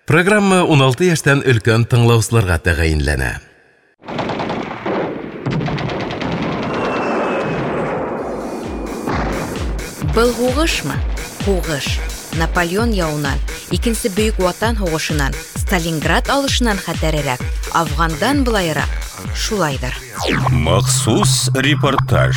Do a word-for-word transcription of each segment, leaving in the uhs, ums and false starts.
Программа он алты яшьтән өлкән тыңлаучыларга тәгаенләнә. Был хугышмы? Хугыш. Наполеон яуынан, икенче бөек ватан хугышынан, Сталинград алышынан хәтәрерәк, Афгандан булайрак. Шулайдыр. Махсус репортаж.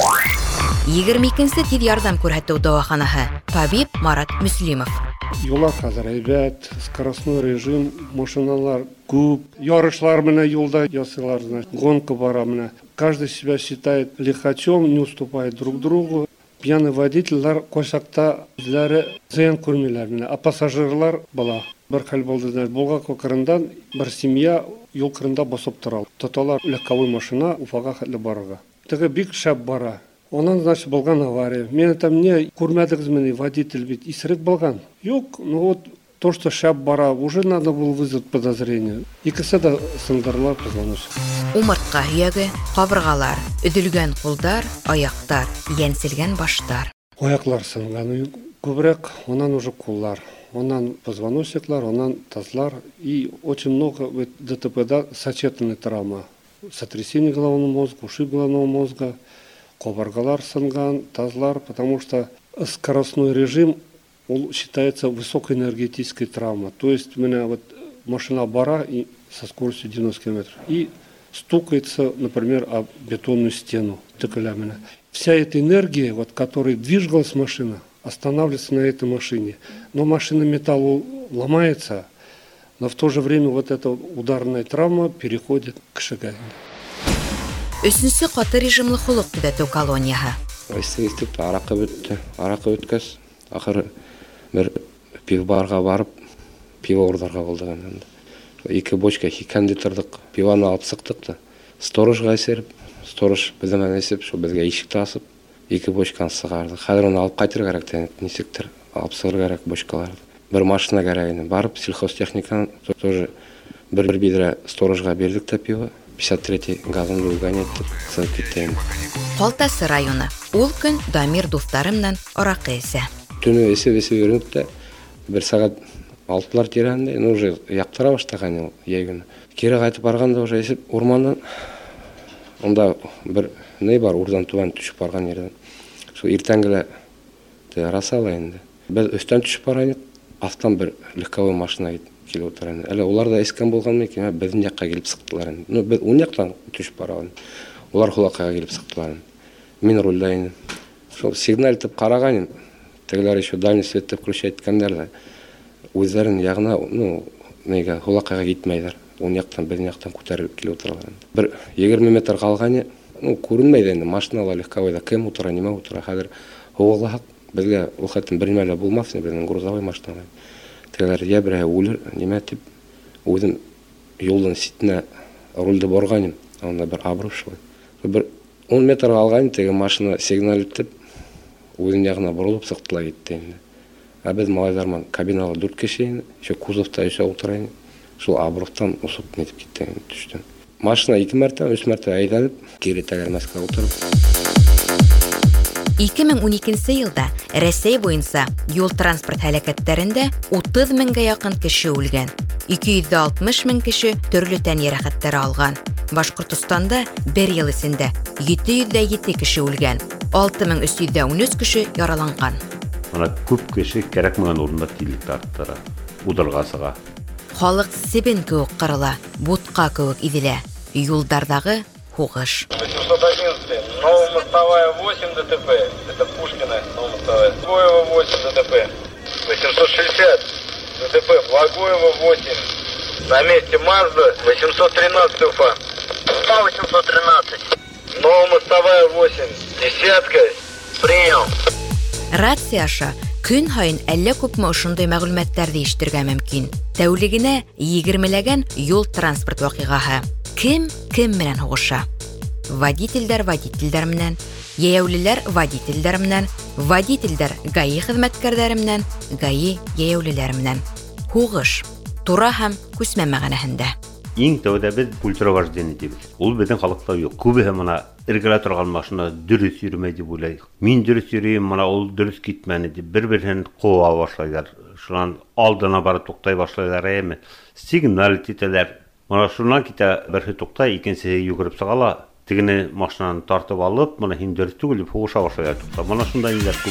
егерме икенче тиз ярдәм күрсәтү дәваханаһы. Табиб Марат Мөслимов. Юллар хәзер әйбәт, скоростной режим, машиналар күп, ярышлар менә юлда ясыйлар, значит, гонка бара менә. Каждый себя считает лихачом, не уступает друг другу. Пьяный водительлар кошакта үзләре зыян күрмиләр менә, а пассажирлар була. Бер хәл булды, булга кырындан бер семья юл кырында басып тора. Тоталар легковой машина Уфага хәтле барырга. Теге бик шәп бара. Онан, значит, булган авария. Мен там не күрмәдегезме, водитель бит исерек булган. Юк, ну вот то, что шәп бара, уже надо было вызвать подозрение. Икесе дә сындырлар позвоночник. Умыртка һөяге, кабыргалар, өдөлгән кулдар, аяктар, янселгән баштар. Аяклар сынган, күбрәк, онан уже куллар, онан позвоночниклар, онан тазлар и очень много ДТПда сочетанная травма. Сотрясение головного мозга, ушиб головного мозга, кабыргалар сынган, тазлар, потому что скоростной режим он считается высокоэнергетической травмой. То есть у меня вот машина бара и со скоростью девяносто километров и стукается, например, об бетонную стену. Вся эта энергия, вот, которой двигалась машина, останавливается на этой машине. Но машина металла ломается, но в то же время вот эта ударная травма переходит к шаганию. Өченче каты режимлы холык төзәтү колонияһы. Истек аракы бетте, аракы беткәс, ахыры бер пивбарга барып, пиво урдарга булдыган. Ике бочка хикәнде тордык, пиваны алып сыктык та. Сторожга сереп, сторож бездән әсеп, шу безгә ишек тасып, ике бочканы сыгарды. Хәзер аны алып кайтырга кирәк тә, нисектер алып сыгырга кирәк бочкалар. Бер машина кирәк, барып сельхозтехниканы тоже бер бидре сторожга бердик та пиво. пятьдесят третий газын булган итеп, сыгып киттем. Калтасы районы. Ул көн Дамир дусларымнан аракы эсә. Түнү эсеп-эсеп йөрүп тә бер сагат алтылар тирәнде, ну уже яктыра башлаган ягын. Кире кайтып барганда уже эсеп урмандан онда бер не бар, урдан туган төшүп барган жерден. Шу иртәнгеле тә расала инде. Без өстән төшүп барган, астан бер легковой машина килеп утырган. Әле улар да эскән булганмы икән, безнең якка килеп сыктылар. Ну без уң яктан төшүп барган. Улар хулакка килеп сыктылар. Мин рульда инде. Шул сигнал итеп караган, тегеләр еще дальний свет дип включать иткәннәр дә. Үзләрен ягына, ну, нега хулакка китмәйләр. Уң яктан безнең яктан күтәрелеп килеп утырган. Бер егерме метр калган, ну, күренмәйде инде машиналар легковойда кем утыра, нима утыра. Хәзер һавалак безгә ул хәтта бер мәле булмас, безнең грузовой машиналар. Тегеләр я бер үлер, нима дип үзем юлдан ситенә рульда барганым, анда бер обрыв шул. Бер он метр алган теге машина сигнал итеп үзен ягына борылып сыктылар китте инде. А без малайларман кабинага дүрт кеше, еще кузовта еще утырайын. Шул обрывтан усып нетип китте, төштүм. Машина ике мәртә, өч мәртә айдалып, кире тәгәрмәскә утырып. ике мең уникенче елда Рәсәй буенча юл транспорт һәлакәтләрендә утыз меңгә якын кеше үлгән. ике йөз алтмыш мең кеше төрле тән ярәхәтләре алган. Башкортстанда бер ел исендә җиде йөз җиде кеше үлгән, алты мең өч йөз ун өч кеше яраланган. Ана күп кеше кирәкмәгән урында тилек тарттыра, удыргасыга. Халык сибен кеүек кырыла, бутка кеүек иделә. Юлдардагы хугыш. восемьсот одиннадцать, Новомостовая восемь ДТП, это Пушкина, Новомостовая. Благоева восемь ДТП, восемьсот шестьдесят ДТП, Благоева восемь. На месте Мазда восемьсот тринадцать Уфа. Уфа восемьсот тринадцать. Новомостовая восемь, десятка, принял. Рацияша көн һайын әллә күпме ошондай мәгълүматларны ишетергә мөмкин. Тәүлегенә егермеләгән юл транспорт вакыйгаһы. Кем кем менән хугыша? Водительдәр водительдәр менән, яяүлеләр водительдәр менән, водительдәр ГАИ хезмәткәрләре менән, ГАИ яяүлеләр менән. Хугыш тура һәм күсмә мәгънәһендә. Иң тәүдә без культура вождения дибез. Ул безнең халыкта юк. Күбе мына эргәлә торган машина дөрес йөрмәй дип уйлыйк. Мин дөрес йөрим, мына ул дөрес китмәне дип бер-берен куа башлайлар. шулан алдына барып туктай башлайлар эми. Сигнал тителер. Мана шуннан китә берсе туктай, икенчесе йөгереп сыгала. Тигене машинаны тартып алып, мана хиндер түгел фугыша башлайлар тукта. Мана шундай ниләр күп.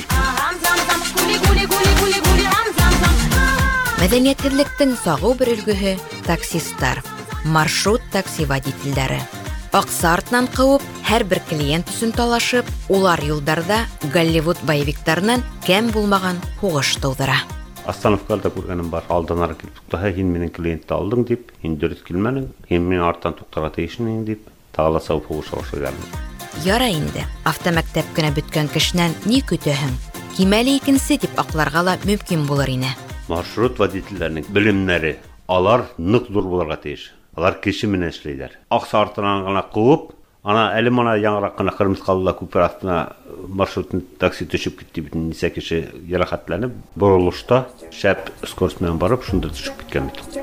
Мәдәниятһеҙлектең сағыу бер өлгөһө таксисттар, маршрут такси водительдәре. Аҡса артынан ҡыуып, һәр бер клиент өсөн талашып, улар юлдарҙа Голливуд боевиктарынан кәм булмаған һуғыш тыуҙыра. Остановкалда күргәнем бар, алдан ары килеп туктаһа, һин минең клиентты алдың дип, һин дөрөҫ килмәнең, һин минең арттан туктарға тейешһең дип, тағаласа һуғыша башлайҙар. Ярай инде, автомәктәп кенә бөткән кешенән ни көтәһең? Кимәле икенсе дип аҡларға ла мөмкин булыр ине. Маршрут водительләренең белемнәре, алар ныҡ ҙур булырға тейеш. Алар кеше менән эшләйҙәр. Аҡса артынан гына ҡыуып, ана әле мана яңыраҡ кына Ҡырмыҫҡалыла күпер аҫтына маршрут такси төшөп китте бит, нисә кеше ярахатланып, боролошта шәп скорость менән барып, шунда төшөп киткән бит.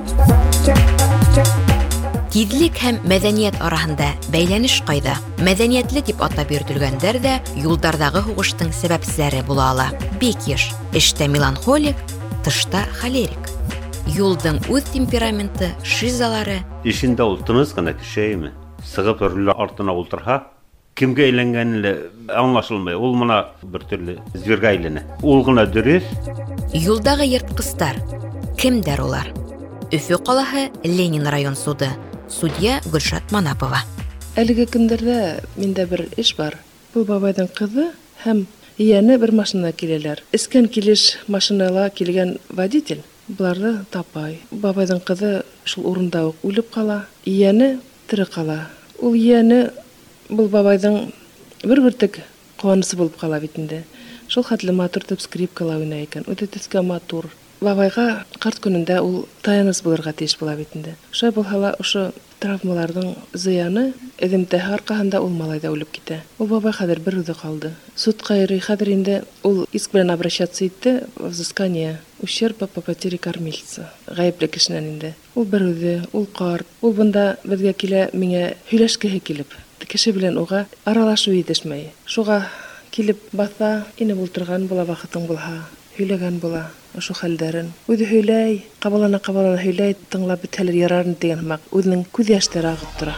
Тиҙлек һәм мәҙәниәт араһында бәйләнеш ҡайҙа? Мәҙәниәтле дип атап йөрөтөлгәндәр ҙә юлдарҙағы һуғыштың сәбәпселәре була ала. Бик йыш. Эштә меланхолик, тышта холерик. Юлдың үҙ темпераменты, шизалары. Ишендә ул тыныс кына кешеме? Сығып руль артына ултырһа, кемгә әйләнгәне аңлашылмай. Ул мына бер төрлө звергә әйләнә. Ул гына дөрөҫ. Юлдағы йыртҡыстар. Кемдәр улар? Өфө ҡалаһы Ленин район суды. Судья Гөлшат Манапова. Әлеге көндәрҙә миндә бер эш бар. Бу бабайҙың ҡыҙы һәм ейәне бер машина киләләр. Эскән килеш машинала килгән водитель буларҙы тапай. Бабайҙың ҡыҙы шул урында уҡ үлеп ҡала, ейәне тере ҡала. Ул ейәне был бабайҙың бер бөртөк ҡыуанысы булып ҡала бит инде. Шул хәтле матур итеп скрипкала уйнай икән. Үтә төҫкә матур. Бабайға ҡарт көнөндә ул таяныс булырға тейеш була бит инде. Шулай булһа ла, ошо травмаларҙың зыяны эҙемтәһе арҡаһында ул малай да үлеп китә. Ул бабай хәҙер бер үҙе ҡалды. Судҡа йөрөй, хәҙер инде ул иск белән обращаться итте, взыскание ущерба по потере кормильца. Ғәйепле кешенән инде. Ул бер үҙе, ул ҡарт. Ул бында беҙгә килә, миңә һөйләшкеһе килеп. Кеше белән уға аралашыу етешмәй. Шуға килеп баҫа, инеп ултырған була, ваҡытың булһа, һөйләгән була. Ошо хәлдәрен. Үҙе һөйләй, ҡабалана-ҡабалана һөйләй, тыңлап бөтһәләр ярарын дигән һымаҡ, үҙенең күҙ йәштәре ағып тора.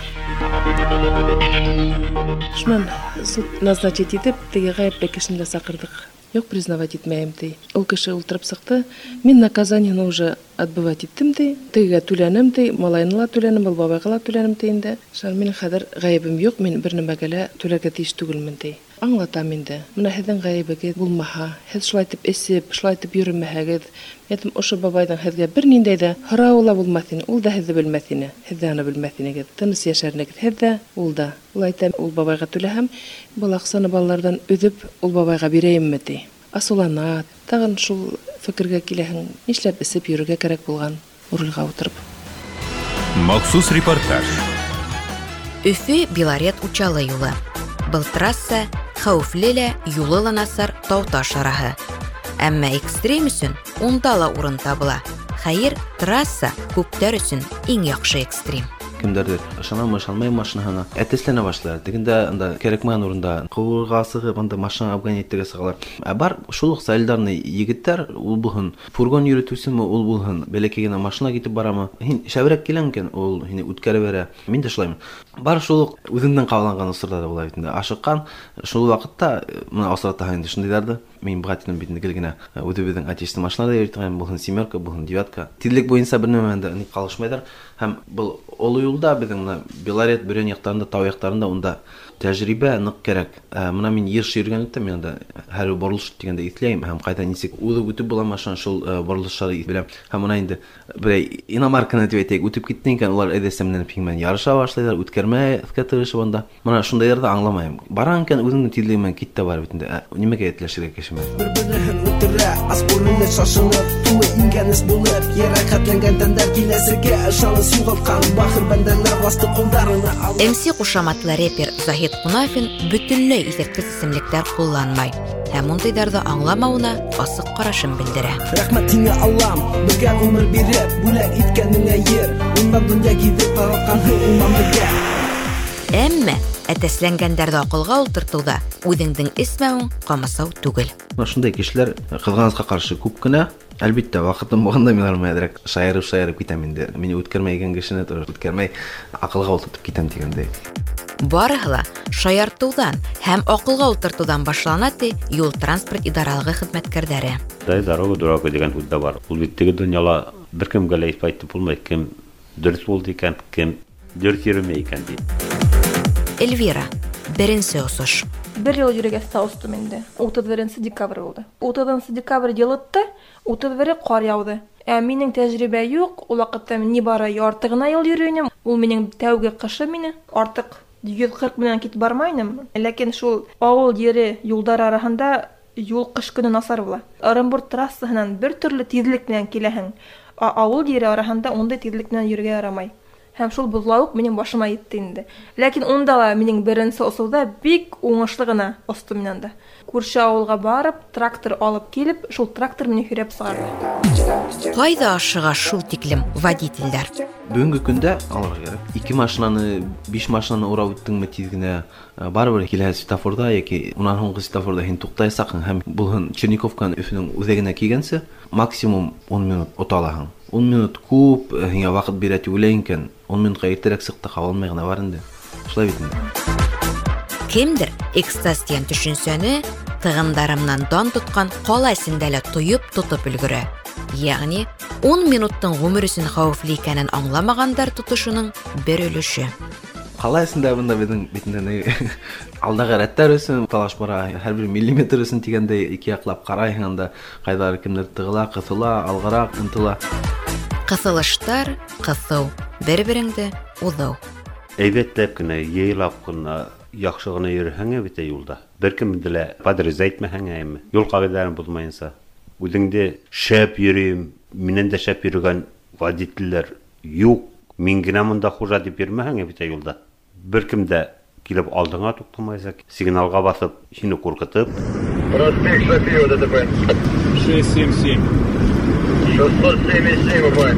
Шунан суд назначить итеп, теге ғәйепле кешене дә саҡырҙыҡ. Юҡ, признавать итмәйем, ти. Ул кеше ултырып сыҡты. Мин наказаниены уже отбывать иттем, ти. Тегегә түләнем, ти. Малайны ла түләнем, был бабайға ла түләнем, ти инде. Шунан минең хәҙер ғәйебем юҡ, мин бер нәмәгә лә түләргә тейеш түгелмен, ти. Аңлатам инде. Менә һеҙҙең ғәйебегеҙ булмаһа, һеҙ шулай итеп эсеп, шулай итеп йөрөмәһәгеҙ, әйтем, ошо бабайҙың һеҙгә бер ниндәй ҙә һорауы ла булмаҫ ине. Ул да һеҙҙе белмәҫ ине. Һеҙ ҙә аны белмәҫ инегеҙ. Тыныс йәшәрнегеҙ. Һеҙ дә, ул да. Ул әйтә, ул бабайға түләһәм, был аҡсаны балаларҙан өҙөп, ул бабайға бирәйемме, ти. Асыулана, тағын шул фекергә киләһең, нишләп эсеп йөрөргә кәрәк булған урынға ултырып. Махсус репортаж. Өфө Белорет Учалы юлы. Был трасса хәүефле лә, юлы ла насар тау-таш араһы. Әммә экстрим өсөн унда ла урын табыла. Хәйер, трасса күптәр өсөн иң яҡшы экстрим. Кемдәрҙер ышанамы, ышанмай машинаһына әтәсләнә башлар. Дегендә анда кәрәкмәгән урында ҡыуырға сығып, анда машина обгон итергә сығалар. Ә бар шул уҡ солидарный егеттәр, ул булһын фургон йөрөтөүсеме, ул булһын бәләкәй генә машина китеп барамы. Һин шәберәк киләң икән, ул һине үткәреп бәрә. Мин дә шулаймын. Бар шул уҡ үҙенең ҡабаланған осорҙар да була бит инде. Ашыҡҡан шул ваҡытта мына осратаһы инде шундайҙарҙы. Мин братиным бит инде генә үҙебеҙҙең отечественный машиналарҙа йөрөтгән, булһын семерка, булһын девятка. Тиҙлек буйынса бер нәмә менән дә ҡалышмайҙар. Һәм был оло юлда беҙҙең мына Белорет Бөрйән яҡтарында, тау яҡтарында унда тәжрибә ныҡ кәрәк. Мына мин йыш йөргәнлектә, мен анда һәр боролош дигәндә иҫләйем һәм ҡайҙа нисек үҙеп үтеп була машина шул боролоштары беләм. Һәм мына инде берәй иномарканы дип әйтәйек, үтеп китте икән, улар әҙәсә менән пиңмен ярыша башлайҙар, үткәрмәҫкә тырышып анда. Мына шундайҙарҙы аңламайым. Баран икән үҙенең тиҙлеге менән кит тә бар бит инде. Нимәгә әйтләшергә кеше менән? Бер-береһен үтерә, аспурынлы шашынып, туы ингәнес булып, яракатланган тәндәр киләсегә ышаныс юғалтҡан бахыр бәндәләр басты ҡулдарына алып. эм си ҡушаматлы репер Заһит Ҡунафин бөтөнләй иҫерткес исемлектәр ҡулланмай. Һәм ундайҙарҙы аңламауына асыҡ ҡарашын белдерә. Рәхмәт һиңә Аллам, бергә ғүмер биреп, бүләк иткәнеңә ер. Ундан донъя гиҙеп таралған һуң ундан бергә. Әммә әтәсләнгәндәрҙе аҡылға ултыртыуҙа үҙеңдең эсмәүең ҡамасау түгел. Шундай кешеләр кызганычка каршы күп кенә. Әлбиттә, вакытым булганда мин армаядырак шаярып-шаярып китәм инде. Мине үткәрмәгән кешене туры үткәрмәй аҡылға ултыртып китәм дигәндәй. Барыһы ла шаяртыуҙан һәм аҡылға ултыртыуҙан башлана, ти юл транспорт идаралығы хеҙмәткәрҙәре. Дай дорога дурак дигән һүҙ дә бар. Ул бит теге донъяла бер кемгә лә исбат булмай, кем дөрөс булды икән, кем дөрөс йөрөмәй икән ди. Эльвира, беренсе осош. Бер йыл йөрөгәс тә устым инде. утыҙ беренсе декабрь булды. утыҙынсы декабрь йылытты, утыҙ бере ҡар яуҙы. Ә минең тәжрибә юҡ, ул ваҡытта ни бары ярты ғына йыл йөрөнөм. Ул минең тәүге ҡышы мине. Артыҡ йөҙ ҡырҡ менән китеп бармайным. Ләкин шул ауыл ере юлдар араһында юл ҡыш көнө насар була. Оренбург трассаһынан бер төрлө тиҙлек менән киләһең. Ауыл ере араһында ундай тиҙлек менән йөрөргә ярамай. Һәм шул боҙлауыҡ минең башыма етте инде. Ләкин унда ла минең беренсе осоуҙа бик уңышлы гына остым мин анда. Күрше ауылға барып, трактор алып килеп, шул трактор мине һөйрәп сығарҙы. Ҡайҙа ашыға шул тиклем водителдәр? Бөгөнгө көндә алырга кәрәк. Ике машинаны, биш машинаны урап үттеңме тиҙ генә, барыбер киләһе светофорда яки унан һуңғы светофорда һин туҡтаясаҡһың һәм булһын Черниковканы Өфөнөң үҙәгенә килгәнсе максимум он минут ота алаһың. он минут күп, һиңә ваҡыт бирә тип уйлайһың икән. он минутҡа иртәрәк сыҡты, ҡабалмай ғына бар инде. Шулай бит инде. Кемдер экстаз тигән төшөнсәне тығындарымнан дан тотҡан ҡала эсендә лә тойоп тотоп өлгөрә. Яғни он минуттың ғүмер өсөн хәүефле икәнен аңламағандар тотошоның бер өлөшө. Ҡала эсендә бында беҙҙең битендә алдағы рәттәр өсөн талаш бара, һәр бер миллиметр өсөн тигәндәй ике яҡлап ҡарайһың, анда ҡайҙалыр кемдер тығыла, ҡыҫыла, алғараҡ ынтыла. Ҡыҫылыштар, ҡыҫыу, бер-береңде уҙыу. Әйбәтләп кенә, йыйлап кына, яҡшы ғына йөрөһәң бит юлда. Бер кемде лә подрез әйтмәһәң әйме. Юл ҡағиҙәләрен боҙмайынса. Үҙеңде шәп йөрөйөм, минән дә шәп йөрөгән водителдәр юҡ, мин генә мында хужа дип йөрөмәһәң бит юлда. Бер кем дә килеп алдыңа туҡтамаясаҡ, сигналға баҫып, һине ҡурҡытып. Проспект Шафиева ДТП. шесть семь семь. шестьсот семьдесят семь УП.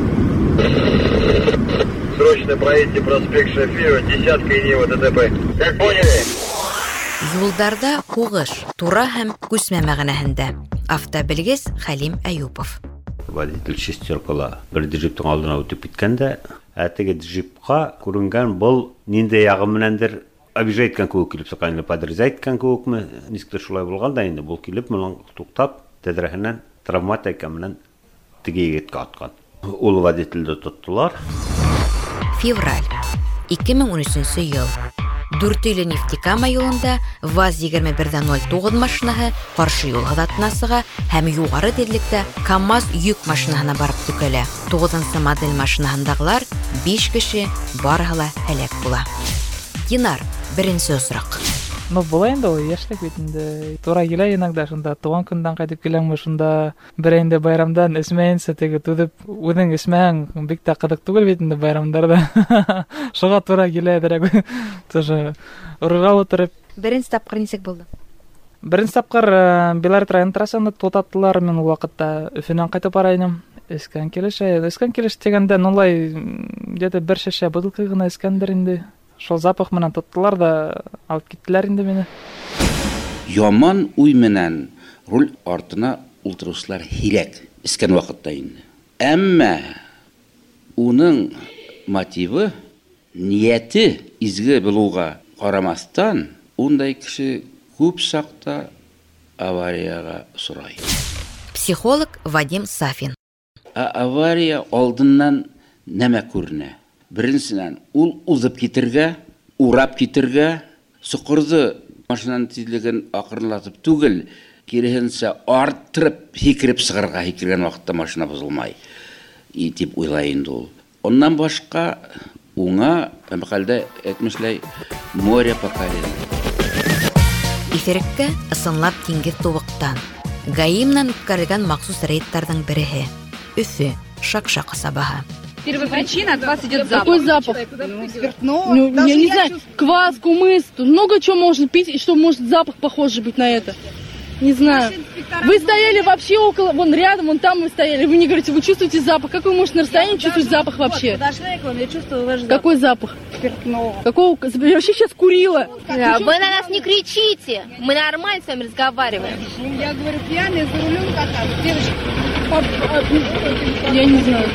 Срочно проедьте проспект Шафиева, десятка и Нива ДТП. Как поняли? Юлдарда һуғыш, тура һәм күсмә мәғәнәһендә. Автобелгес Хәлим Әйүпов. Водитель шестеркала бер джиптың алдына үтеп киткәндә, әтеге джипка күренгән был ниндәй ягы менәндер обижайткан кеүек килеп сыҡҡан, подрез әйткән кеүекме, нисектер шулай булған да инде, был килеп менән туҡтап, тәҙрәһенән травматика менән теге егеткә атҡан. Ул водительде тоттолар. Февраль ике мең ун өсөнсө йыл. Дүртөйлө Нефтекама юлында ВАЗ егерме бер ноль туғыҙ машинаһы ҡаршы юл һыҙатына сыға һәм юғары тиҙлектә КамАЗ йөк машинаһына барып төкәлә. туғыҙынсы модель машинаһындағылар биш кеше, барыһы ла һәләк була. Динар, беренсе осраҡ. Ну, була инде ул, йәшлек бит инде. Тура килә иногда шунда, туған көндән ҡайтып киләңме шунда, бер инде байрамдан эсмәйенсә теге түҙеп, үҙең эсмәһәң, бик тә ҡыҙыҡ түгел бит инде байрамдарда. Шуға тура киләҙерәк. Тоже урырға ултырып. Беренсе тапҡыр нисек булды? Беренсе тапҡыр Белорет район трассаны тотаттылар, мен ул ваҡытта Өфөнән ҡайтып бара инем. Эскән килеш, эскән килеш тигәндә, нолай, где-то бер шешә бутылка ғына эскәндер инде. Шул запах менән тоттылар да алып киттеләр инде мине. Яман уй менән руль артына ултырыусылар һирәк эскән ваҡытта инде. Әммә уның мотивы, ниәте изге булыуға ҡарамаҫтан, ундай кеше күп саҡта аварияға сорай. Психолог Вадим Сафин. Ә авария алдынан нәмә күренә? Беренсенән, ул уҙып китергә, урап китергә, соҡорҙо машинаның тиҙлеген аҡрынлатып түгел, киреһенсә арттырып, һикереп сығырға һикергән ваҡытта машина боҙолмай, тип уйлай инде ул. Ондан башҡа уңа, мәҡәлдә әйтмешләй, море по колено. Иҫереккә ысынлап диңгеҙ тубыҡтан. ГАИ менән үткәрелгән махсус рейдтарҙың береһе. Өфө, Шаҡша ҡасабаһы. Первопричина, от вас идет запах. Какой запах? Спиртного? Ну, я не знаю, квас, кумыс, тут много чего можно пить, и что может запах похожий быть на это. Не знаю. Вы стояли вообще около, вон рядом, вон там вы стояли. Вы не говорите, вы чувствуете запах. Как вы можете на расстоянии чувствовать запах вообще? Подошла я к вам, я чувствую ваш запах. Какой запах? Спиртного. Какого? Я вообще сейчас курила. Да, вы на нас не кричите. Мы нормально с вами разговариваем. Я говорю, пьяные за рулем как-то. Девочки, я не знаю.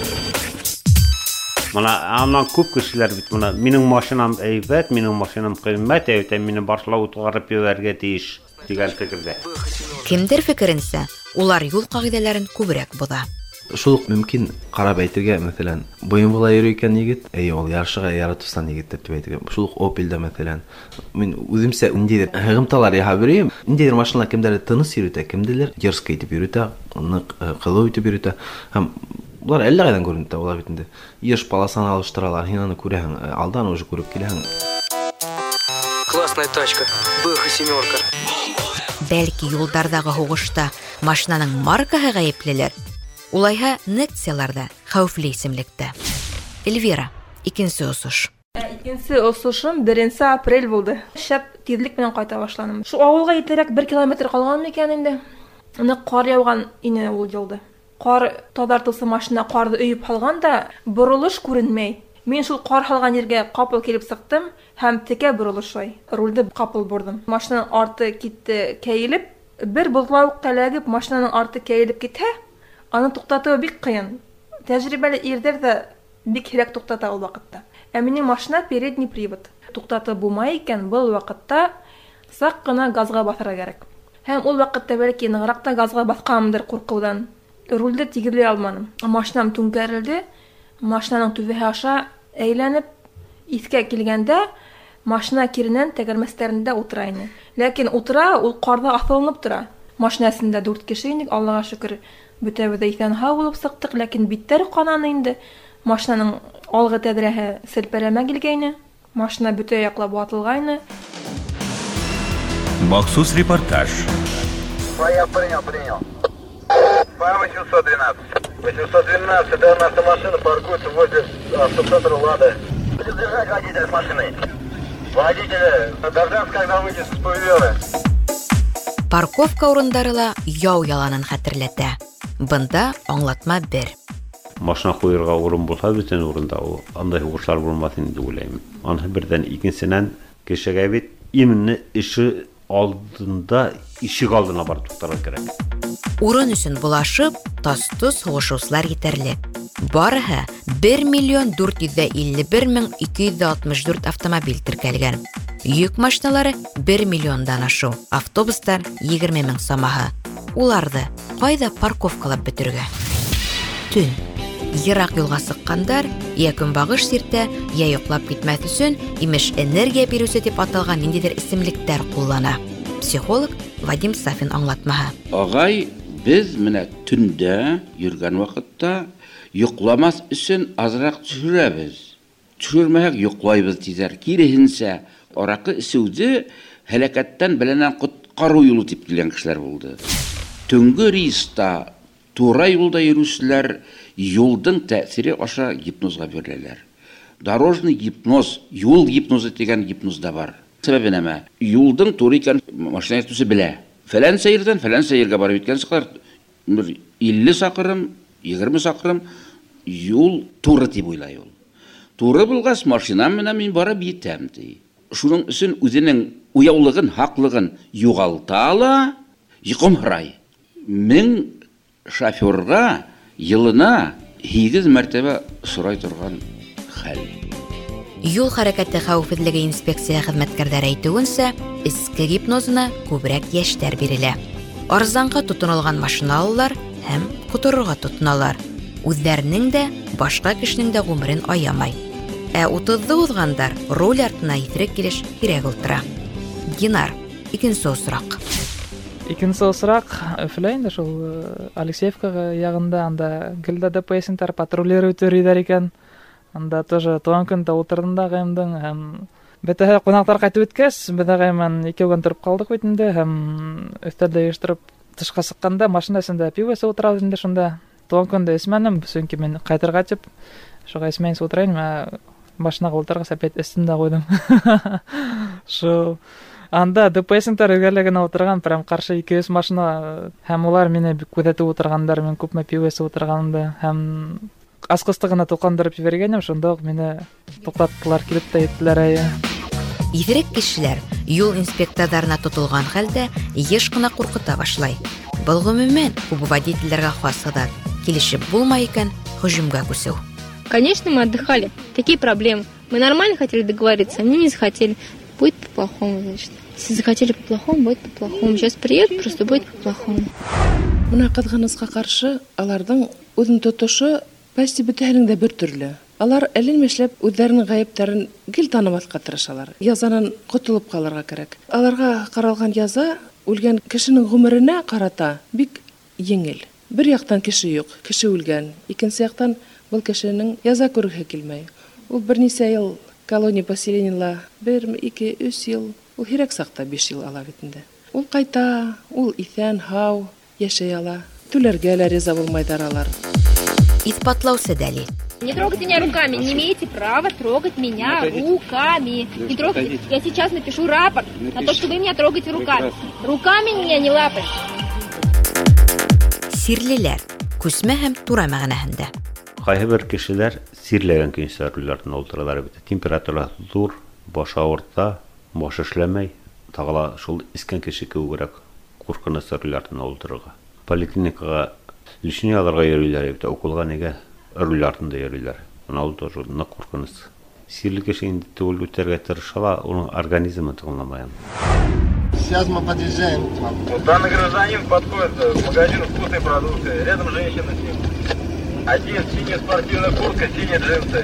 Mana andan көп кешеләр бит моны минем машинам әйбәт, минем машинам кыйммәт, әйтә мине башлау утырып йөрергә тиеш дигән фикердә. Кемдер фикеренсә, улар юл кагыйдәләрен күбрәк боза. Шул мөмкин карап әйтергә, мәсәлән, буен була йөри икән егет, әй ул ярышыга яратысан егет дип әйтергә. Шул Opel'дә мәсәлән, мин үземсә индидер хыгымталар яһа берем, индидер машина кемдер тыныс йөрүтә, кемдер дерзкий итеп йөрүтә, нык кылуу итеп йөрүтә. Һәм Булар әллә кайдан күренде, улар бит инде. Еш паласын алыштыралар, һин аны күрәһең, алдан уже күреп киләһең. Классная тачка, бэ ха семерка. Бәлки юлдардагы хугышта машинаның маркаһы гаеплелер. Улайһа Nexia-ларда хәүфле исемлектә. Эльвира, икенче осыш. Икенче осышым беренче апрель булды. Шәп тизлек белән кайта башладым. Шу авылга итәрәк бер километр калган микән инде. Аны кар яуган ине ул елды. Кар тазартылсы машина карды өйеп алган да, бурылыш күренмәй. Мин шул кар алган җиргә капыл килеп сыктым һәм текә бурылышай. Рульдә капыл бурдым. Машинаның арты китте кәелеп, бер бултлаук тәләгеп машинаның арты кәелеп китә. Аны туктатуы бик кыен. Тәҗрибәле ирдер дә бик һирәк туктата ул вакытта. Ә минем машина передний привод. Туктатып булмай икән, был вакытта сак кына газга басарга кирәк. Һәм ул вакытта бәлки ныграк та газга басканмдыр куркудан. Рульдә тигерли алмадым. Машинам түңкәрелде. Машинаның түбәһе аша әйләнеп искә килгәндә машина киренән тәгәрмәсләрендә утыра иде. Ләкин утыра, ул карда асылынып тора. Машинасында дүрт кеше идек, Аллага шөкер. Бөтәбез дә исән һау булып сыктык, ләкин биттәр кананы инде. Машинаның алгы тәдрәһе селпәрәмә килгәйне. Машина бөтә яклап ватылгайны. Махсус репортаж. Понял, принял, принял. По восемьсот двенадцать. восемьсот двенадцать, данная автомашина паркуется возле автоцентра «Лада». Будет держать водителя с машиной. Водителя, дождаться, когда выйдет с павильона. Парковка урындары ла яу яланын хәтерләтә. Бында аңлатма бер. Машина куярга урын булса бөтен урында ул андай хугышлар булмасын дип уйлыйм. Аны бердән икенчесенән кешегә бит именно ише алдында ишек алдына барып туктарга кирәк. Урын өчен булашып, тас-тус хугышучылар җитәрлек. Барыһы бер миллион дүрт йөз илле бер мең ике йөз алтмыш дүрт автомобиль теркәлгән. Йөк машиналары бер миллиондан ашу, автобустар егерме мең самаһы. Уларды кайда парковкалап бетергә? Төн. Ерак юлга сыккандар, я көнбагыш сиртә, я йоклап китмәс өчен имеш энергия бирүче дип аталган ниндидер исемлектәр куллана. Психолог Вадим Сафин аңлатмаһы. Агай, без менә төндә йөргән вакытта йокламас өчен азрак төшерәбез. Төшермәһәк йоклайбыз тизәр. Киресенчә, аракы эчүде һәлакәттән беләнән коткару юлы дип килгән кешеләр булды. Төнгө рейста тура юлда йөрүчеләр юлдың тәэсире аша гипнозга биреләләр. Дорожный гипноз, юл гипнозы дигән гипноз да бар. Сәбәбе нәмә? Юлдың туры икән машина йөртүче белә. Фәлән сәердән фәлән сәергә барып иткән саклар илле сакрым, егерме сакрым юл туры дип уйлай ул. Туры булгач машина менә мин барып җитәм ди. Шуның өчен үзенең уяулыгын, хаклыгын югалта ала, йокымрай. Мин шоферга елына һигез мәртәбә сорай торган хәл. Юл хәрәкәте хәвефсезлеге инспекция хезмәткәрләре әйтүенчә, иске гипнозына күбрәк яшьтәр бирелә. Арзанга тотынылган машиналар һәм кутырырга тотыналар. Үзләренең дә, башка кешенең дә гомерен аямай. Ә утызды узгандар роль артына исерек килеш кирәк ултыра. Динар, икенче осрак. Икенче осрак Өфөлә инде шул Алексеевкага ягында, анда Гилда ДПСнтар патрулировать итәр икән. Анда тоже туган көндә утырдым да гаймдың һәм бетәһе кунаклар кайтып үткәч, бедәгәймен икәүгән торып калдык бит инде һәм өстәлдә ештырып тышка сыкканда машинасында пивосы утырабыз инде шунда. Туган көндә эсмәнем, чөнки мен кайтырга дип шуга эсмән утырайм, машинага утыргас опять өстендә куйдым. Шу Анда ДПС-ntар өлгәрлегенә утырган, прям каршы ике йөз машина, һәм улар мине бик күзәтеп утыргандар, мен күпме пивесе утырганымда, һәм асқыстыгына тукандырып җибәргәнем, шунда ук мине туктаттылар, килеп тә әйттеләр, әйе. Ифрик кешеләр юл инспекторларына тотылган хәлдә еш кына куркыта башлай. Был гомумән күп водительләргә хас гыдар. Килешеп булмай икән, һөҗүмгә күсү. Конечно, мы отдыхали. Такие проблемы. Мы нормально хотели договориться, они не захотели. Будет по-плохому, значит. Если захотели по-плохому, будет по-плохому. Сейчас приедут, просто будет по-плохому. Мына кызганычка каршы, алардын үзен тотушу почти бөтәһенең дә бер төрле. Алар әлен эшләп үзләренең гаепләрен гел танымаска тырышалар. Язадан котылып калырга кирәк. Аларга каралган яза үлгән кешенең гомеренә карата бик еңел. Бер яктан кеше юк, кеше үлгән. Икенче яктан был кешенең яза күрергә килмәй. Ул берничә ел колония поселениела, бер, ике, өч ел, ул һирәк сакта биш ел ала бит инде. Ул кайта, ул исән, һау, яшәй ала. Түләргә лә риза булмайдар алар. Испатлаусы дәлил. Не трогайте меня руками, не имеете права трогать меня руками. Не трогайте. Я сейчас напишу рапорт на то, что вы меня трогаете руками. Руками меня не лапайте. Сирлеләр, күсмә һәм тура мәгънәһендә. Кайһы бер кешеләр сирләгән көнчәр рульләрдән утыралар бит. Температура зур, баш авырта, баш эшләмәй, тагыла шул искән кеше кебегрәк куркыныч рульләрдән утырырга. Поликлиникага лишний аларга йөриләр бит, окулга нигә рульләрдән йөриләр. Аны ул тоже нык куркыныч. Сирле кеше инде түгел үтәргә тырышала, уның организмы тыңламаган. Сейчас мы подъезжаем. Данный гражданин подходит к магазину вкусной продукции. Рядом женщина с ним. Один синяя спортивная куртка, синие джинсы.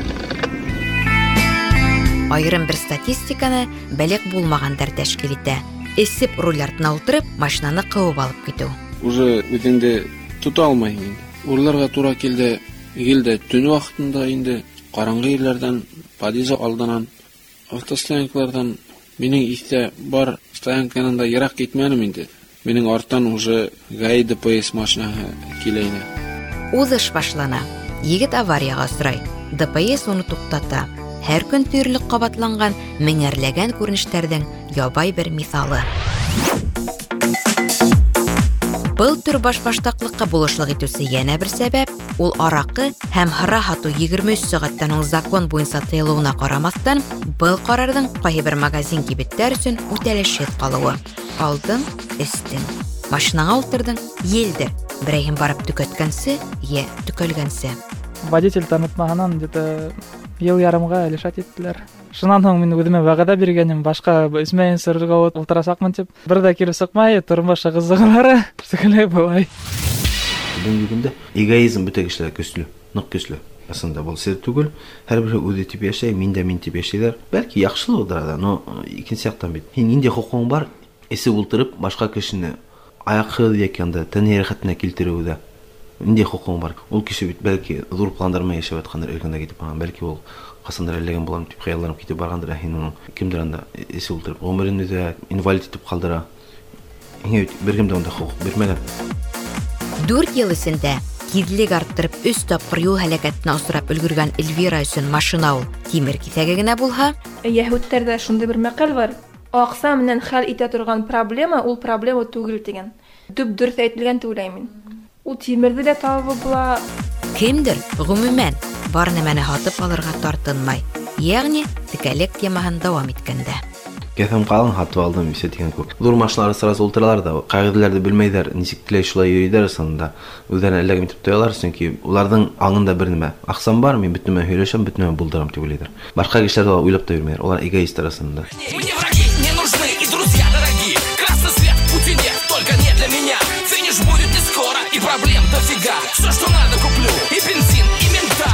Айрым бер статистиканы бәлек булмагандар тәшкил итә. Эсеп рульләрдән утырып, машинаны кыуып алып китү. Уже үтенде тута алмай инде. Урларга тура килде. Гилдә төн вакытында инде караңгы ерләрдән, подъезд алдынан, автостоянкалардан минең истә бар стоянканында ерак китмәнем инде. Минең арттан уже ГАИ ДПС машинаһы килә иде. Узыш башлана. Егет аварияга осрай. ДПС уны туктата. Һәр көн тирлек кабатланган меңәрләгән күренештәрдән ябай бер мисалы. Был төр баш-баштаклыкка булышлык итүсе янә бер сәбәп, ул аракы һәм хыра һату егерме өч сәгатьтән ул закон буенча тыелуына карамастан, был карарның кайбер бер магазин кибеттәр өчен үтәлешһез калуы. Алдың, эстең. Машинага утырдың, елдер. Берәйһен барып төкәткәнсе, я төкәлгәнсе. Водитель танытмаганнан где-то ел ярымга лишат иттеләр. Шуннан соң мин үземә вәгъдә биргәнем, башка исмәен сырырга утырасакмын дип. Бер дә кире сыкмай, тормыш кызыгылары, шикелле булай. Бүгенге көндә эгоизм бөтә кешеләр көчле, нык көчле. Асында бул сер түгел, һәрбер үзе тип яшәй, мин дә мин тип яшәйләр. Бәлки яхшылыгыдыр да, но икенче яктан бит. Син инде хукугың бар, эсе ултырып башка кешене аякы дигәндә тәне рәхәтенә килтерүдә. Инде хукугың бар. Ул кеше бит бәлки зур пландарма яшәп аткандыр, элгәндә китеп барган, бәлки ул касандыр элләгән булам дип хыялланып китеп баргандыр, ә һин кимдер анда эсе ултырып, гомерен үзе инвалид итеп калдыра. Иңе бер кем дә анда хукук бирмәгән. Дүрт ел эсендә тизлек арттырып өч тапкыр юл һәлакәтенә осрап өлгергән Эльвира өчен машина ул тимер кисәге генә булһа, Яһүдләрдә шундый бер мәкаль бар. Акса менән хәл итә торган проблема ул проблема түгел дигән. Төп дөрес әйтелгән түләймен. Ул тимерде дә табып була. Кемдер гомумән бар нәмәне һатып алырга тартынмай. Ягъни тикәлек темаһын дәвам иткәндә. Кефем калын хатып алдым, бисә дигән күп. Зур машиналар сырасы ултыралар да, кагыйдәләрне белмәйдәр, ничек теләй шулай йөридәр сонда. Үзләренә эләгеп итеп тоялар, чөнки уларның аңында бер нәмә. Аксам бар, мин бөтен нәмә һөйләшәм, бөтен нәмә булдырам дип уйлыйлар. Башка кешеләр дә уйлап та йөрмәйләр. Олар эгоист арасында. Мне враги не нужны и друзья дорогие. Красный свет в пути нет, только не для меня. Финиш будет не скоро и проблем дофига. Все, что надо, куплю, и бензин, и мента.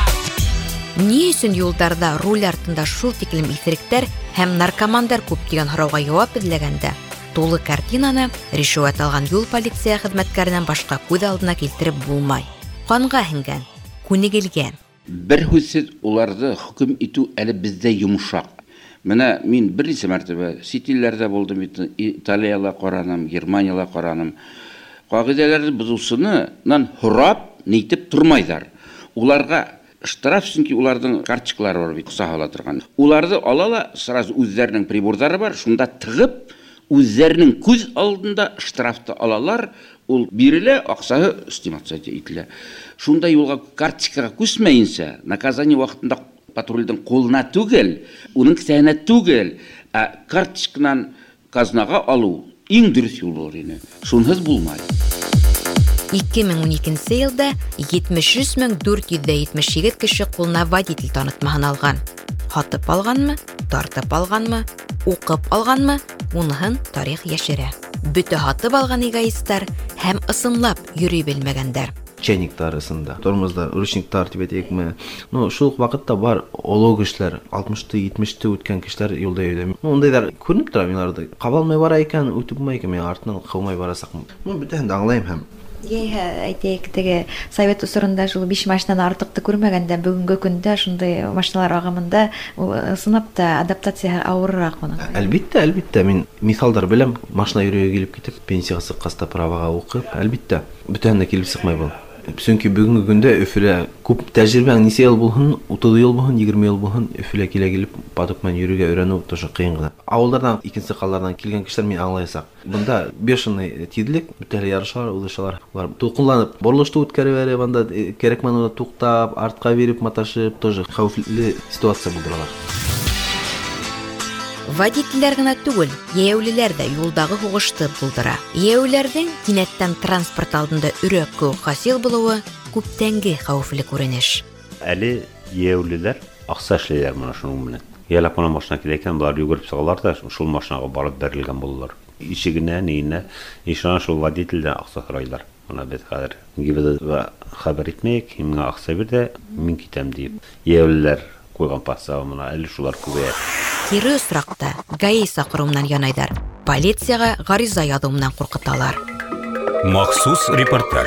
Ни өчен юлларда руль артында шул тиклем исериктәр һәм наркомандар күп дигән һорауга җавап эзләгәндә, тулы картинаны ришвәт алган юл полиция хезмәткәреннән башка күз алдына килтереп булмай. Канга һиңгән, күнегелгән. Бер һүзсез уларны хөкем итү әле бездә йомшак. Менә мин берничә мәртәбә ситилләрдә булдым, Италияларда караным, Германияларда караным. Кагыйдәләрне бузусыннан һорап, нитеп тормайдар. Уларга штраф, чөнки уларның карточкалары бар бит, сахала торган. Уларны алала, сразу үзләренең прибордары бар, шунда тыгып, үзләренең күз алдында штрафты алалар, ул бирелә, акчасы стимация ителә. Шунда юлга карточкага күсмәенсә, наказание вакытында патрульдың қолына түгел, уның кесәһенә түгел, ә карточканан казнага алу иң дөрес юл булыр иде. Шунсыз булмай. ике мең уникенче елда җитмеш өч мең дүрт йөз җитмеш җиде кеше кулына водитель танытмаһын алган. Хатып алганмы, тартып алганмы, укып алганмы, уныһын тарих яшерә. Бөтә хатып алган эгоисттар һәм ысынлап йөри белмәгәндәр. Чайниктар ысында, тормозда ручниктар дип әйтәкме. Ну, шул вакытта бар олог кешеләр, алтмышты, җитмеште үткән кешеләр юлда йөрде. Ну, ондайлар күренеп тора минларда. Кабалмай бара икән, үтүпмәй икән, мен артыннан кылмай барасакмы. Ну, бүтән дә аңлайм һәм. Яһә, әйтәйек, теге Совет усырында шул биш машинаны артыкты күрмәгәндә, бүгенге көндә шундый машиналар агымында сынап та адаптация авыррак моның. Әлбиттә, әлбиттә, мин мисалдар беләм, машина йөрүгә килеп китеп, пенсияга сыккаста правага укып, әлбиттә, бүтән дә килеп сыкмай бул. Чөнки бүгенге көндә Өфөлә күп тәҗрибәң ничә ел булһын, утыз ел булһын, егерме ел булһын, Өфөлә килә килеп падыкман йөрүгә өйрәнү тоже кыен гына. Авыллардан, икенче каллардан килгән кешеләр мин аңлайсак. Бunda бешеный тидлек, бүтән ярышлар, узышлар, улар тулкынланып, борылышты үткәреп бәрә, банда кирәкмәне туктап, артка биреп маташып, тоже хәвефле ситуация булдыралар. Водительләр генә түгел, яәүлеләр дә юлдагы хугышты булдыра. Яәүләрнең кинәттән транспорт алдында үрәк күк хасил булуы күптәнге хәвефле күренеш. Әле яәүлеләр акча эшләйләр моны шуның белән. Ялап кына машина киләкән, булар йөгереп чыгалар да, шул машинага барып бәрелгән булалар. Ишегенә, нейенә, ишан шул водительдән акча сорайлар. Ана бит хәзер гибедә хәбәр итмәйек, миңа акча бир дә, мин китәм дип. Яәүлеләр куйган пассага моны әле шулар күбәя. Кире осракта ГАИ сакыруыннан янайдар. Полицияга гариза язуыннан куркыталар. Махсус репортаж.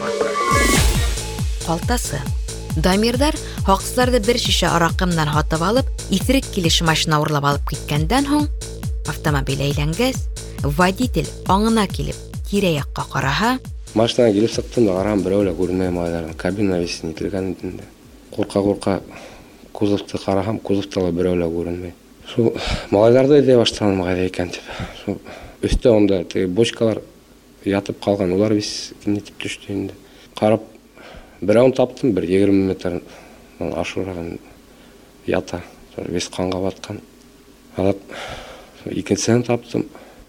Калтасы. Дамирдар хаксызларды бер шише аракымнан хатып алып, исерек килеш машина урлап алып киткәндән һуң, автомобиль әйләнгәс, водитель аңына килеп, тирә-якка караһа, машинага килеп сыктым да, карам берәүләр күренмәй малайларның, кабина весен ителгән инде. Курка-курка кузовты карахам, кузовта берәүләр күренмәй. Шу малайларды эзләй баштадым, кайда икән дип. Шу өстә онда теге бочкалар ятып калган, улар вис кинетип төште инде. Карап берәүн таптым, бер егерме метр ашыраган ята, вис канга баткан. Алып икенчесен таптым.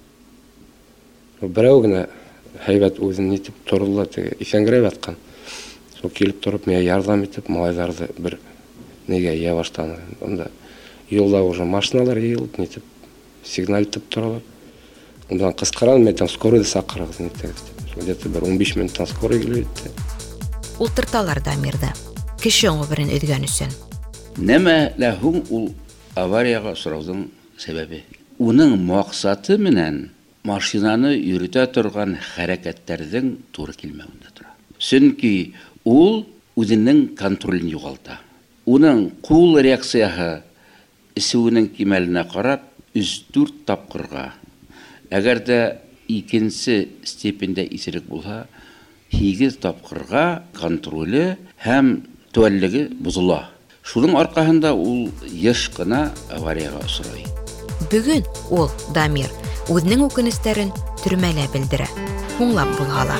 Берәү генә һәйбәт үзен нитеп торылды, теге исәнгерәп яткан. Шу килеп торып, миңа ярдәм итеп, малайларды бер неге я баштаны. Онда юлда уже машиналар егылып, нитеп сигнал итеп торалар. Ондан кыскарам, мен там скорыйды сакырыгыз нитеп. Где-то бер он биш минуттан скорый килеп итте. Ултырталар Дамирда. Кеше гомерен өҙгән өсөн. Нәмә ләһум ул аварияга сораудың сәбәбе? Уның максаты менән машинаны йөрүтә торган хәрәкәттәрдән туры килмәвендә тора. Чөнки ул үзенең контролен югалта. Уның кул реакцияһы исүнең кимәленә карап өч-дүрт тапкырга. Әгәр дә икенче степендә исерек булса, һигез тапкырга контроле һәм тәвәллеге бузыла. Шуның аркаһында ул еш кына аварияга очрый. Бүген ул Дамир үзенең үкенечләрен төрмәлә белдерә. Хуңлап булгала.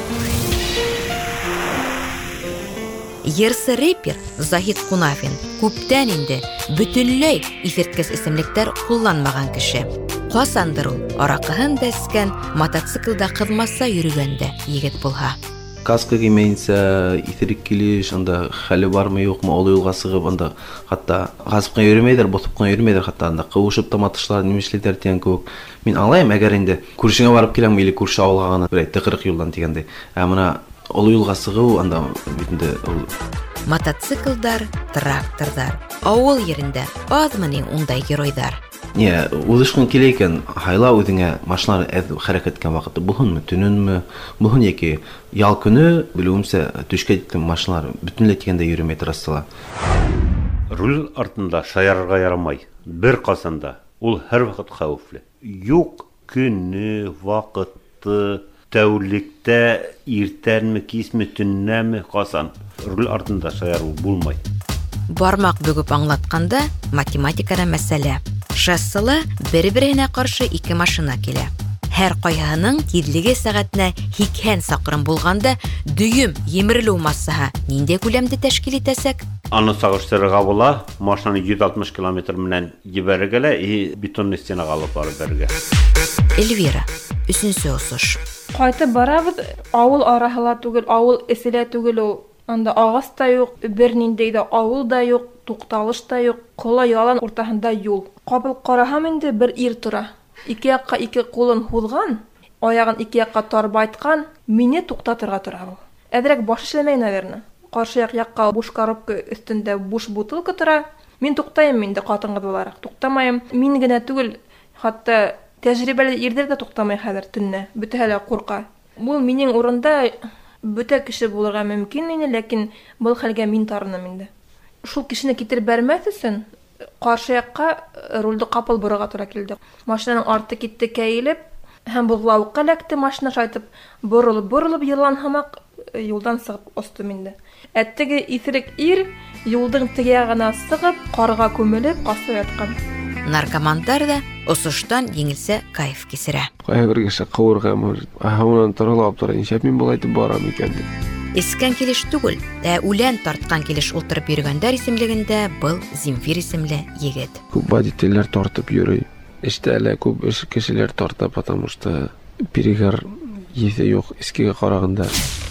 Ерсы рэпер Захид Кунафин күптән инде бөтенләй исерткес исемлектәр кулланмаган кеше. Касандыр ул аракыһын дәскән, мотоциклда кызмаса йөргәндә егет булһа. Каска кимәйсә, исерек килеш, анда хәле бармы юкмы, ул юлга сыгып, анда хатта газыпка йөрмәйдер, босыпка йөрмәйдер, хатта анда кылышып таматышлар, нимешләр тигән күк. Мин аңлайм, әгәр инде күршеңә барып киләм, или күрше авылга гына бер кырык юлдан дигәндәй. Ә менә ул юлга сыгып, анда битендә ул мотоциклдар, трактордар, авыл yerində азмыни ундай геройдар. Не, үзешкән килә икән, хайла үзеңә машиналар хәрәкәт иткән вакытта булһынмы, төнөнме, булһын яки ял көне, белүемсә, төшкә җиткән машиналар бөтенләй тигәндә йөрмәй торасылар. Руль артында шаярырга ярамай. Бер касанда ул һәр вакыт хәвефле. Юк көне, вакыты, тәүлектә, иртәнме, кисме, төннәме, касан руль артында шаяру булмай. Бармак бөгүп аңлатканда математикада мәсьәлә. Шоссела бер-беренә каршы ике машина килә. Һәр кайһының тиҙлеге сәгатенә һикһән сакрым булганда, дөйөм емерелү массаһы нинди күләмдә тәшкил итәсәк? Аны сагыштырырга була, машинаны йөз алтмыш километр менән җибәрергә и бетонный стенага алып барып бергә. Эльвира, өченче осыш. Кайтып барабыз, авыл араһыла түгел, авыл эселә түгел ул. Анда агач та юк, бер ниндәй дә авыл да юк, тукталыш та юк, кола ялан уртаһында юл. Кабыл караһам инде бер ир тора. Ике якка ике кулын һузган, аягын ике якка тарбайткан, мине туктатырга тора ул. Әдрәк баш эшләмәй, наверное. Каршы як якка буш коробка өстендә буш бутылка тора. Мин туктайм инде катын-кыз буларак. Туктамаем. Мин генә түгел, хатта тәҗрибәле ирдер дә туктамай хәзер төнне. Бөтәһе курка. Бу минең урында бөтә кеше булырга мөмкин ине, ләкин бу хәлгә мин тарыным инде. Шул кешене китереп бәрмәс өчен каршы якка рульды капыл бурырга туры килде. Машинаның арты китте кәйлеп, һәм буллаукка ләкте машина шайтып, борылып-борылып елан һамак юлдан сыгып остым инде. Әттеге исерек ир юлдың теге ягына сыгып, карга күмелеп касып яткан. Наркомандар да осыштан еңелсә кайф кисерә. Кая бер кеше кыурга может. Аһаунан торылап тора, ничә мин булайтып барам икән дип. Искән килеш түгел, ә үлән тарткан килеш ултырып йөргәндәр исемлегендә был Земфир исемле егет. Күп водительләр тартып йөрөй. Эштә әле күп эш кешеләр тарта, потому что перегар езе юк искегә караганда.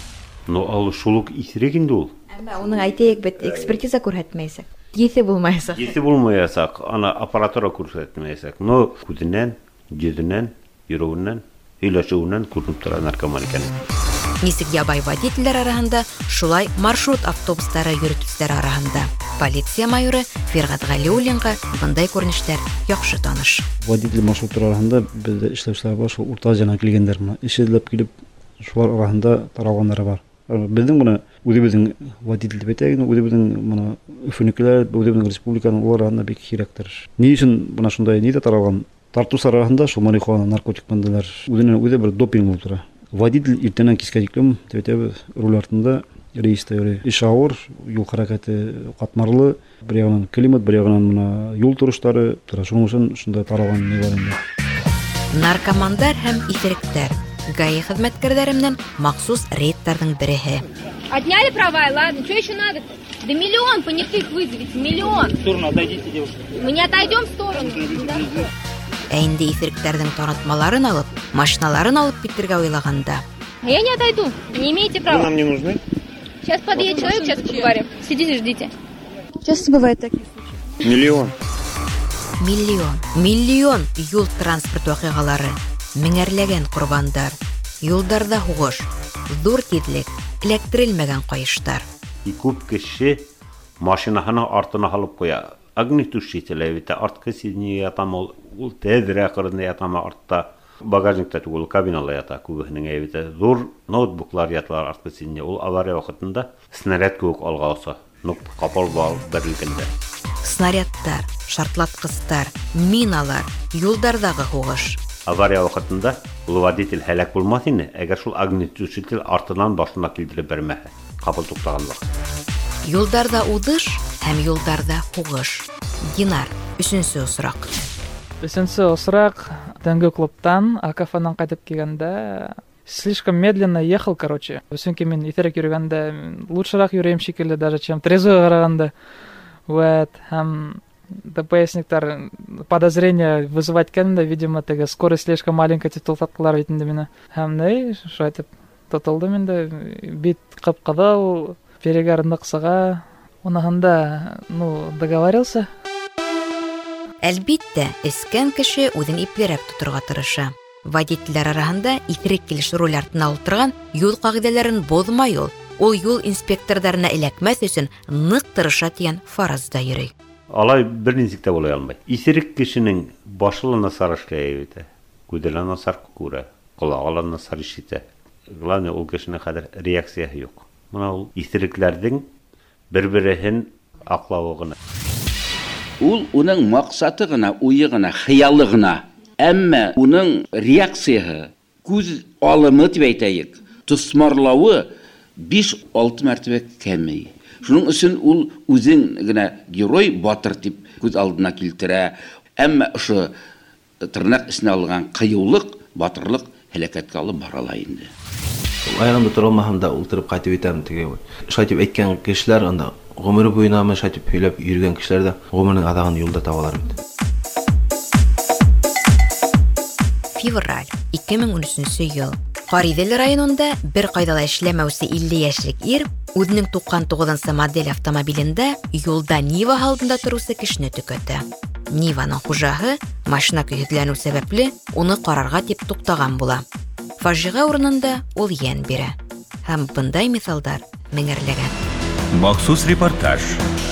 Но ал шулук исерек инде ул. Әмма уның әйтәйек бит экспертиза күрһәтмәйсәк. Езе булмайсак. Езе булмаясак, ана аппаратура күрсәтмәйсәк. Но күтеннән, җөзеннән, йөрүеннән, һөйләшүеннән күренеп тора наркоман икән. Нисек ябай водительләр арасында, шулай маршрут автобустары йөртүчеләр арасында. Полиция майоры Фиргат Галиуллинга бындай күренештәр яхшы таныш. Водитель маршрутлар арасында бездә эшләүчеләр бар, шул урта җана килгәннәр моны. Эшләп килеп, шулар арасында таралганнар бар. Безнең моны үзебезнең водитель дип әйтәгез, үзебезнең моны Өфөнекеләр, үзебезнең республиканың уларында бик кирәктер. Ни өчен бuna шундай ни дә таралган? Тарту арасында шул марихуана, наркотик бандалар үзенең үзе бер допинг булып тора. Водитель иртәннән кичкә тиклем тәбәтәбез руль артында рейста йөри. Эш авыр, юл хәрәкәте катмарлы, бер ягынан климат, бер ягынан моны юл турышлары, тора шуның өчен шунда таралган ни бар инде. Наркомандар һәм исерекләр ГАИ хезмәткәрләре менән махсус рейдтарның береһе. Отняли права, ладно, что еще надо? Да миллион понятых вызовите, миллион. В сторону отойдите, девушка. Мы не отойдем в сторону. Ә инде исерекләрнең танытмаларын алып, машиналарын алып китергә уйлаганда. А я не отойду, не имеете права. Вы нам не нужны? Сейчас подъедет человек, сейчас поговорим. Сидите, ждите. Часто бывает такие случаи. Миллион. Миллион, миллион юл транспорт вакыйгалары, меңәрләгән курбандар, юлдарда хугыш, зур тизлек, эләктерелмәгән кайыштар. И күп кеше машинаһының артына алып куя. Огнетушитель әйбәте арткы сиденье ятам ул, ул тәҙрә кырында ятам артта. Багажникта түгел, кабинала ята күбеһенең әйбәте. Зур ноутбуклар яталар арткы сиденье. Ул авария вакытында снаряд кебек алга алса, ну капал бал берлегендә. Снарядтар, шартлаткыстар, миналар, юлдардагы хугыш. Авария вакытында ул водитель һәлак булмас ине, әгәр шул огнетушитель артынан башына килтереп бермәһә. Капыл туктаган вакыт. Юлдарда удыш һәм юлдарда хугыш. Динар, өченче осрак. Өченче осрак тәнге клубтан АКФнан кайтып килгәндә слишком медленно ехал, короче. Чөнки мин исерек йөргәндә лучшерак йөрәм шикелле даже, чем трезвый караганда. Вот, һәм ДПСниктар подозрение вызывать кәндә, видимо, теге скорость слишком маленькая дип тоталар бит инде мине. Һәм ней, шайтып тотылдым инде, бит кып-кызыл, перегар ныксыга. Унаһында, ну, договорился. Әлбиттә, эскән кеше үзен иплерәк тотырга тырыша. Водительләр арасында исерек килеш руль артына утырган, юл кагыйдәләрен бозмай ул. Ул юл инспекторларына эләкмәс өчен нык тырыша дигән фаразда йөри. Алай бер ничек тә була алмый. Исерек кешенең башлы насар эшләй бит. Күделән насар күрә, колагы насар ишетә. Главное, ул кешенең хәзер реакциясы юк. Менә ул исерекләрнең бер-береһен аклавы гына. Ул уның максаты гына, уйы гына, хыялы гына. Әмма уның реакциясы, күз алымы дип әйтәйек, тусмарлауы биш-алты мәртәбә кәмей. Шуның өчен ул үзен генә герой, батыр дип күз алдына килтерә. Әмма ошо тырнак исенә алган кыюлык батырлык һәлакәткә алып барала инде. Аягымда тора алмасам да ултырып кайтып итәм теге. Шайтып әйткән кешеләр анда гомере буена ме шайтып һөйләп йөргән кешеләр дә гомернең адагын юлда табалар бит. Февраль ике мең унөченче ел. Каридел районында бер кайда да эшләмәүсе илле яшьлек ир үзенең туксан тугызынчы модель автомобилендә юлда Нива алдында торучы кешене төкәтә. Ниваның хуҗаһы машина көйгәләнү сәбәпле уны карарга дип туктаган була. Фаҗига урынында ул ян бирә. Һәм бындай мисалдар меңәрләгән. Махсус репортаж.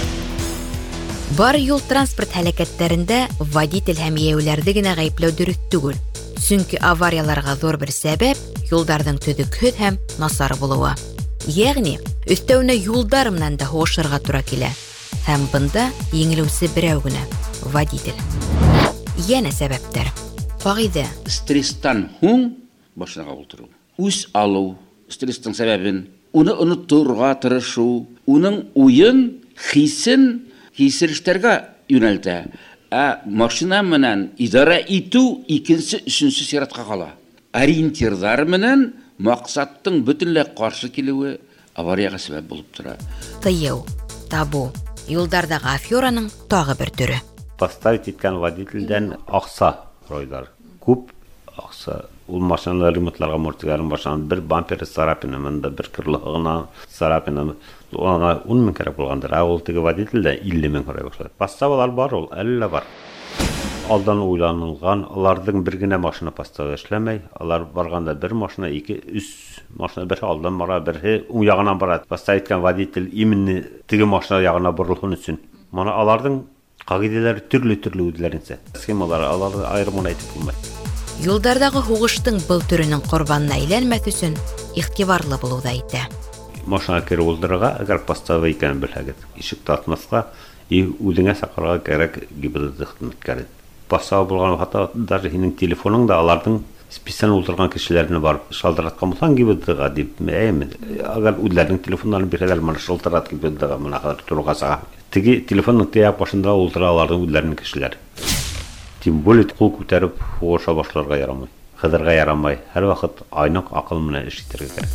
Бар юл транспорт һәлакәтләрендә водитель һәм яуләрне генә гаепләү дөрес түгел. Чөнки аварияларга зур бер сәбәп юлларның төзекһез һәм насар булуы. Ягъни, өстәвенә юлдар менән дә һугышырга туры килә. Һәм бында еңелүсе берәү генә водитель. Яна сәбәптәр. Кагыйдә. Стресстан һуң башына утыру. Үз алу, стресстың сәбәбен, уны онытырга тырышу, уның уен, хисен кисерештәргә юнәлтә. Ә машина менән идара итү икенче, өченче сиратка кала. Ориентирдар менән максаттың бөтенләй каршы килүе аварияга сәбәп булып тора. Тыю, табу. Юлдардагы афераның тагы бер төре. Поставить иткән водительдән акса ройдар. Күп акса. Ул машиналар ремонтларга мортыгарын башан бер бампер царапина монда бер кырлыгына царапина ona on ming кирәк булгандыр. Ә ул теге водитель дә илле мең карый башлады. Поставалар бар ул, әллә бар. Алдан уйланылган, аларның бер генә машина поставы эшләмәй, алар барганда бер машина, ике, өч машина бер алдан бара, бере уң ягыннан бара. Поставить иткән водитель именно теге машина ягына борылган өчен. Моны аларның кагыйдәләре төрле-төрле үзләренчә. Схемалары аларны аерымын әйтеп булмый. Юлдардагы хугыштың был төренең корбанына әйләнмәс өчен игътибарлы булуда әйтә. Машина кире улдырырга, әгәр поставы икән белһәгез, ишек татмаска, и үзеңә сакырга кирәк гибрид хезмәткәре. Поставы булган хата даже һинең телефоның да аларның специаль ултырган кешеләрне барып шалдыраткан булсаң гибридга дип, әйме, әгәр үзләренең телефоннарын бирәләр, моны шалтырат гибридга моны хәзер тургаса. Теге телефонның тәяк башында ултыра аларның үзләренең кешеләре. Тем более кул күтәреп хугыша башларга ярамый. Хәзергә ярамый. Һәр вакыт айнык акыл менән эш итәргә кирәк.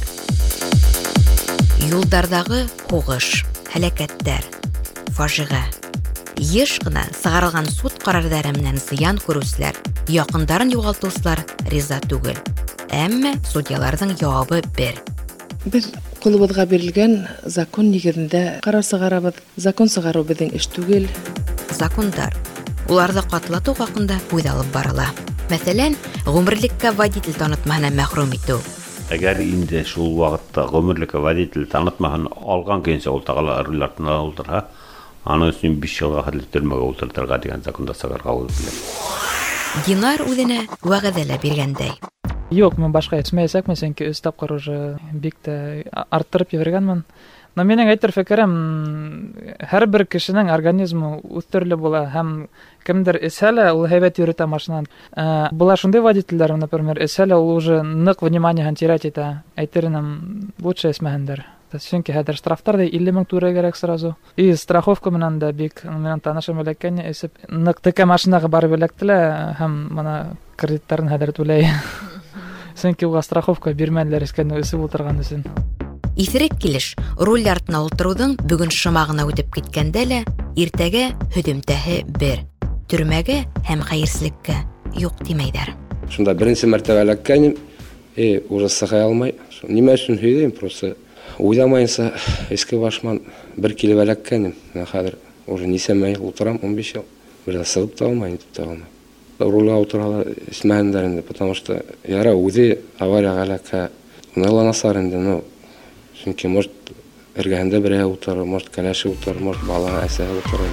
Юлдардагы хугыш, һәлакәтләр, фаҗига. Еш кына сыгарылган суд карарлары менән зыян күрүчеләр, якындарын югалтучылар риза түгел. Әмма судьяларның җавабы бер. Без кулыбызга бирелгән закон нигезендә карар сыгарабыз. Закон сыгару безнең эш түгел. Закондар уларда катлату хакында уйлалып барыла. Мәсәлән, гомерлеккә водитель танытмаһына мәхрүм итү. Әгәр инде шул вакытта гомерлеккә водитель танытмаһын алган көнсә ул тагыла рулларына ултырга, аны өчен биш елга хәтле төрмәгә ултыртырга дигән законда сыгарга уйлый. Динар үзенә вәгъдәләп биргәндәй. Юк, мен башка әйтмәсәкме, чөнки үз тапкыр уже бик тә арттырып ебергәнмен. Но менің әйтер фикерем, һәр бер кешенең организмы үз төрле була, һәм кемдер эсәлә, ул һәйбәт йөртә машинаны. Була шундый водительләр, например, эсәлә ул уже нык вниманиеһен терять итә. Әйтерем, лучше эсмәһендер. Чөнки хәзер штрафтар да илле мең туры кирәк сразу. И страховка менән дә бик менән танышым эләккән, эсеп нык текә машинага барып эләктеләр, һәм моны кредиттарын хәзер түләй. Чөнки ул страховка бирмәделәр искән үсеп утырган өчен. Исерек килеш, руль артына ултырудың бүген шымагына үтеп киткәндә лә, иртәгә һөдемтәһе бер. Төрмәгә һәм хәерсезлеккә юк димәйдәр. Шунда беренче мәртәбә эләккәнем, э, уже сыгай алмай. Нимә өчен һөйләйм, просто уйламайынса, эске башман бер килеп эләккәнем. Менә хәзер уже нисәмә ел утырам, он биш ел. Бер дә сыгып та алмай, дип та алмай. Рульга утыралар, эсмәһендәр инде, потому что яра үзе аварияга эләккән. Уны насар инде, ну чөнки может эргәндә берәү утырыр, может кәләше утырыр, может бала әсә утырыр.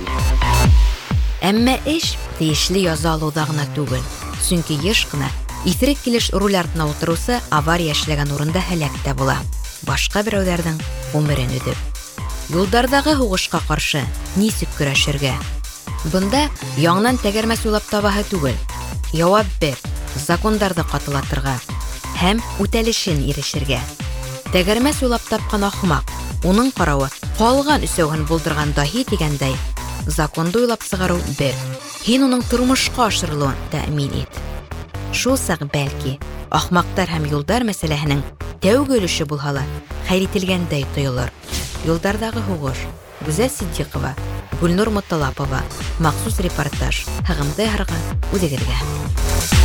Әмма эш тиешле яза алуда гына түгел. Чөнки еш кына исерек килеш руль артына утыручы авария эшләгән урында һәлак та була. Башка берәүләрнең гомерен үдеп. Юлдардагы хугышка каршы ничек көрәшергә? Бында яңнан тәгәрмәс уйлап табаһы түгел. Җавап бер. Законнарда катылатырга һәм үтәлешен ирешергә. Тәгәрмәс уйлап тапкан ахмак, уның каравы калган өсәүен булдырган даһи дигәндәй, законда уйлап сыгару бер. Һин уның тормышка ашырылуын тәэмин ит. Шул саҡ бәлки, ахмаҡтар һәм юлдар мәсьәләһенең тәүге өлөшө булһа ла хәл ителгәндәй тойолор. Юлдарҙағы һуғыш. Гүзәл Сиддиҡова, Гүлнур Мотолапова, махсус репортаж. Һығымды яһарға үҙегеҙгә.